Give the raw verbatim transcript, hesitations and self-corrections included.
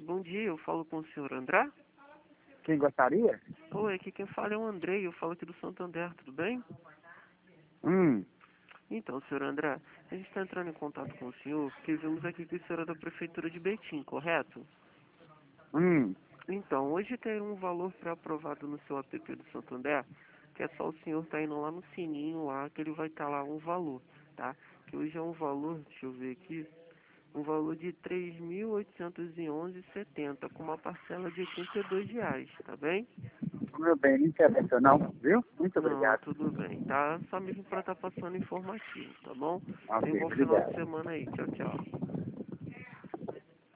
bom dia, eu falo com o senhor André? Quem gostaria? Oi, aqui quem fala é o Andrei, eu falo aqui do Santander, tudo bem? Hum, Então, senhor André, a gente está entrando em contato com o senhor, porque vimos aqui que o senhor é da Prefeitura de Betim, correto? hum. Então, hoje tem um valor pré-aprovado no seu app do Santander, que é só o senhor estar indo lá no sininho lá, que ele vai estar lá um valor, tá? Que hoje é um valor, deixa eu ver aqui, um valor de três mil oitocentos e onze reais e setenta, com uma parcela de oitenta e dois reais, tá bem? Meu bem, não interessa não, viu? Muito Não, obrigado. tudo bem, tá? Só mesmo para estar passando informativo, tá bom? Tenha um Ok, bom final de obrigado. semana aí. Tchau, tchau.